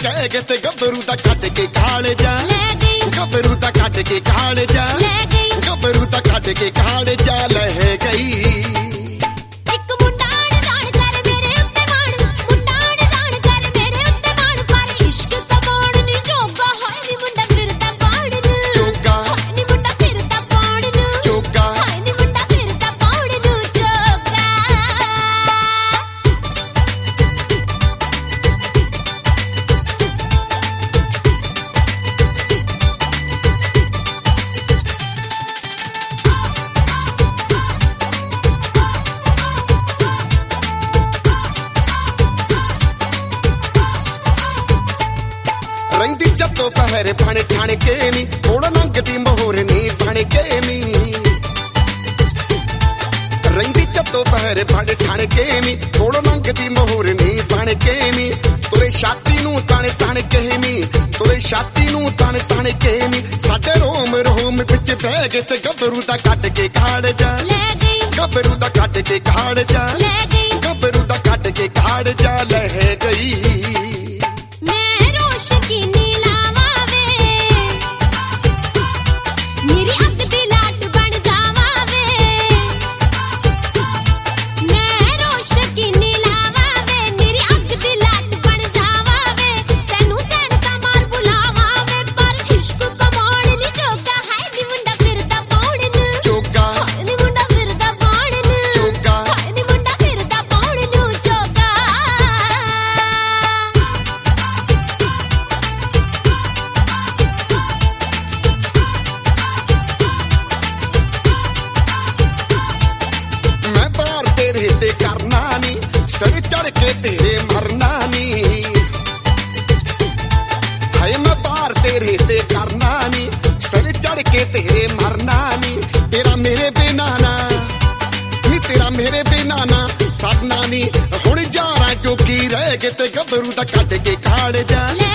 ਕਹਿ ਕੇ ਤੇ ਗੱਭਰੂ ਦਾ ਕੱਢ ਕੇ ਖਾਲ ਜਾ ਗੱਭਰੂ ਦਾ ਕੱਢ ਕੇ ਖਾਲ ਜਾ ਗੱਭਰੂ ਦਾ ਕੱਢ ਕੇ ਖਾਲ ਜਾ ਲੈ ਗਈ ਰਹਿੰਦੀ ਜਦੋਂ ਪਹਿਰੇ ਬਣ ਠਣ ਕੇ ਨੀ ਕੋੜ ਲੰਘਦੀ ਮੋਹਰ ਨੀ ਬਣ ਕੇ ਨੀ ਰਹਿੰਦੀ ਜਦੋਂ ਪਹਿਰੇ ਬਣ ਠਣ ਕੇ ਨੀ ਕੋੜ ਲੰਘਦੀ ਮੋਹਰ ਨੀ ਬਣ ਕੇ ਨੀ ਤੁਰੇ ਛਾਤੀ ਨੂੰ ਤਣ ਕੇ ਨੀ ਤੁਰੇ ਛਾਤੀ ਨੂੰ ਤਣ ਕੇ ਨੀ ਸਾਡੇ ਰੋਮ ਵਿੱਚ ਬਹਿ ਗਏ ਤੇ ਗੱਭਰੂ ਦਾ ਕੱਢ ਕੇ ਖਾੜ ਜਾ ਗੱਭਰੂ ਦਾ ਕੱਢ ਕੇ ਖਾੜ ਜਾ ਗੱਭਰੂ ਦਾ ਕੱਢ ਕੇ ਖਾੜ ਜਾ ਲੈ ਗਈ ਤੇ ਕਰਨਾ ਨੀ ਸੜ ਚੜ ਕੇ ਤੇਰੇ ਮਰਨਾ ਨੀ ਹਾਏ ਮੈਂ ਬਾਹਰ ਤੇਰੇ ਤੇ ਕਰਨਾ ਨੀ ਸੜ ਚੜ ਕੇ ਤੇਰੇ ਮਰਨਾ ਨੀ ਤੇਰਾ ਮੇਰੇ ਬਿਨਾ ਨਾ ਨੀ ਤੇਰਾ ਮੇਰੇ ਬਿਨਾ ਨਾ ਸਰਨਾ ਨੀ ਹੁਣ ਯਾਰਾਂ ਜੋਗੀ ਰਹਿ ਗਏ ਤੇ ਗੱਭਰੂ ਦਾ ਕੱਢ ਕੇ ਖਾੜ ਜਾ